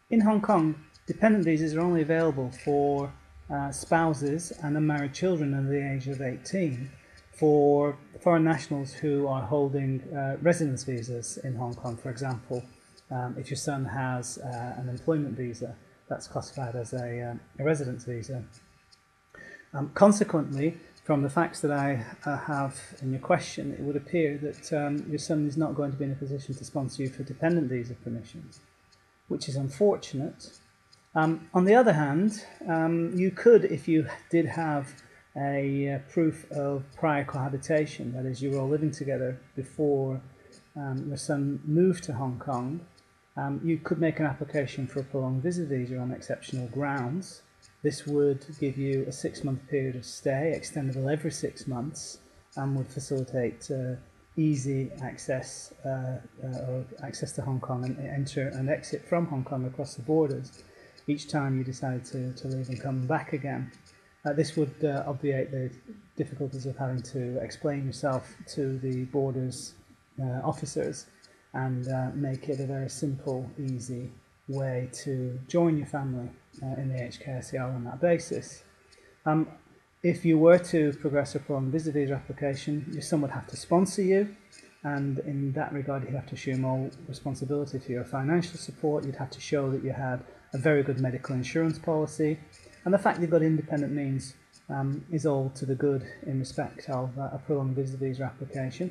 In Hong Kong, dependent visas are only available for spouses and unmarried children under the age of 18 for foreign nationals who are holding residence visas in Hong Kong. For example, if your son has an employment visa, that's classified as a residence visa. Consequently, from the facts that I have in your question, it would appear that your son is not going to be in a position to sponsor you for dependent visa permissions, which is unfortunate. On the other hand, you could, if you did have a proof of prior cohabitation, that is, you were all living together before your son moved to Hong Kong, you could make an application for a prolonged visit visa on exceptional grounds. This would give you a 6-month period of stay, extendable every 6 months, and would facilitate easy access or access to Hong Kong and enter and exit from Hong Kong across the borders each time you decide to leave and come back again. This would obviate the difficulties of having to explain yourself to the borders officers and make it a very simple, easy way to join your family in the HKSER on that basis. If you were to progress a prolonged visit visa application, your son would have to sponsor you, and in that regard you'd have to assume all responsibility for your financial support. You'd have to show that you had a very good medical insurance policy, and the fact you've got independent means is all to the good in respect of a prolonged visit visa application.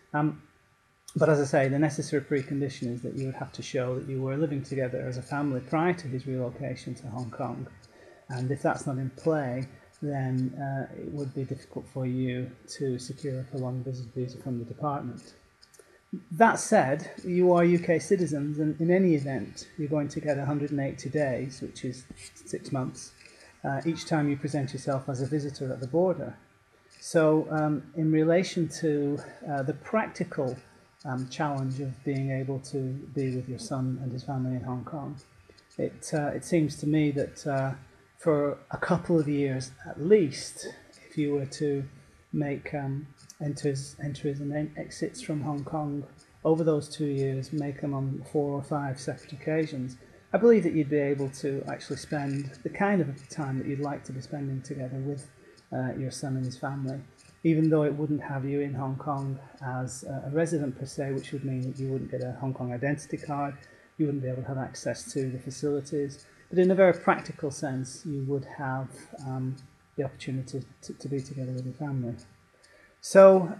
But as I say, the necessary precondition is that you would have to show that you were living together as a family prior to his relocation to Hong Kong. And if that's not in play, then it would be difficult for you to secure a prolonged visit visa from the department. That said, you are UK citizens, and in any event, you're going to get 180 days, which is 6 months, each time you present yourself as a visitor at the border. So in relation to the practical challenge of being able to be with your son and his family in Hong Kong, it seems to me that for a couple of years at least, if you were to make enters and exits from Hong Kong over those 2 years, make them on 4 or 5 separate occasions, I believe that you'd be able to actually spend the kind of time that you'd like to be spending together with your son and his family, even though it wouldn't have you in Hong Kong as a resident per se, which would mean that you wouldn't get a Hong Kong identity card, you wouldn't be able to have access to the facilities, but in a very practical sense, you would have the opportunity to be together with your family. So,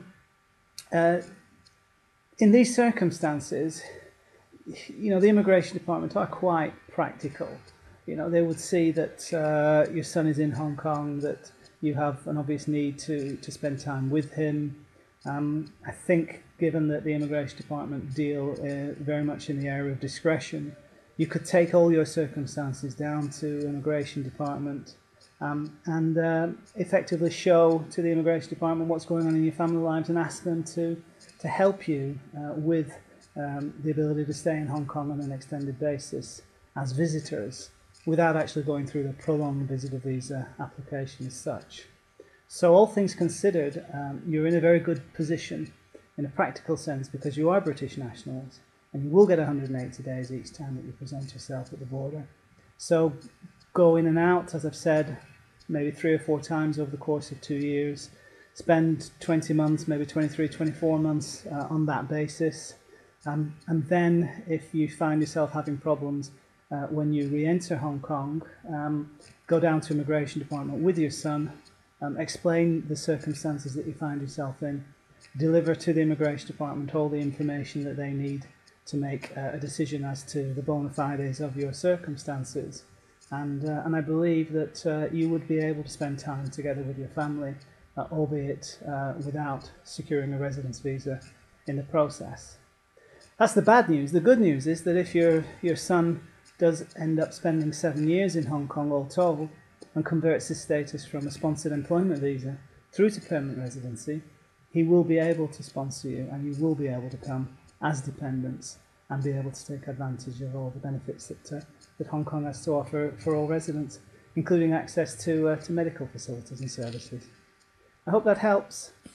in these circumstances, you know, the Immigration Department are quite practical. You know, they would see that your son is in Hong Kong, that you have an obvious need to spend time with him. I think, given that the Immigration Department deal very much in the area of discretion, you could take all your circumstances down to Immigration Department and effectively show to the Immigration Department what's going on in your family lives and ask them to help you with the ability to stay in Hong Kong on an extended basis as visitors without actually going through the prolonged visitor visa application as such. So all things considered, you're in a very good position in a practical sense because you are British nationals and you will get 180 days each time that you present yourself at the border. So go in and out, as I've said, maybe 3 or 4 times over the course of 2 years. Spend 20 months, maybe 23, 24 months on that basis. And then if you find yourself having problems when you re-enter Hong Kong, go down to Immigration Department with your son, explain the circumstances that you find yourself in, deliver to the Immigration Department all the information that they need to make a decision as to the bona fides of your circumstances. And I believe that you would be able to spend time together with your family, albeit without securing a residence visa in the process. That's the bad news. The good news is that if your son does end up spending 7 years in Hong Kong all told and converts his status from a sponsored employment visa through to permanent residency, he will be able to sponsor you and you will be able to come as dependents and be able to take advantage of all the benefits that Hong Kong has to offer for all residents, including access to medical facilities and services. I hope that helps.